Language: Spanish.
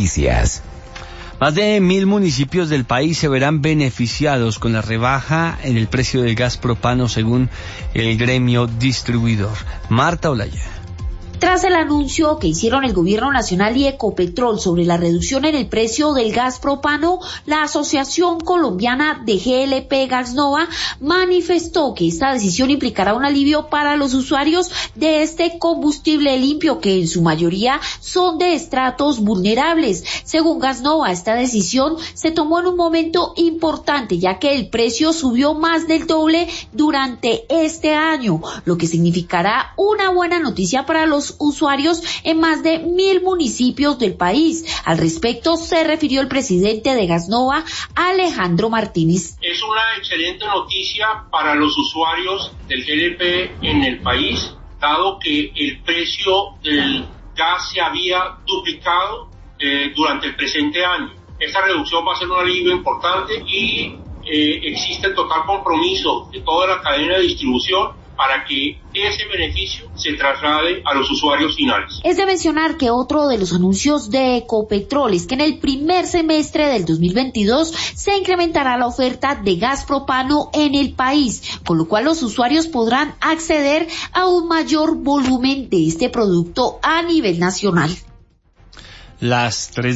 Noticias. Más de 1.000 municipios del país se verán beneficiados con la rebaja en el precio del gas propano según el gremio distribuidor. Marta Olaya. Tras el anuncio que hicieron el Gobierno Nacional y Ecopetrol sobre la reducción en el precio del gas propano, la Asociación Colombiana de GLP Gasnova manifestó que esta decisión implicará un alivio para los usuarios de este combustible limpio, que en su mayoría son de estratos vulnerables. Según Gasnova, esta decisión se tomó en un momento importante, ya que el precio subió más del doble durante este año, lo que significará una buena noticia para los usuarios en más de 1.000 municipios del país. Al respecto se refirió el presidente de Gasnova, Alejandro Martínez. Es una excelente noticia para los usuarios del GLP en el país, dado que el precio del gas se había duplicado durante el presente año. Esta reducción va a ser un alivio importante y existe el total compromiso de toda la cadena de distribución para que ese beneficio se traslade a los usuarios finales. Es de mencionar que otro de los anuncios de Ecopetrol es que en el primer semestre del 2022 se incrementará la oferta de gas propano en el país, con lo cual los usuarios podrán acceder a un mayor volumen de este producto a nivel nacional. Las 3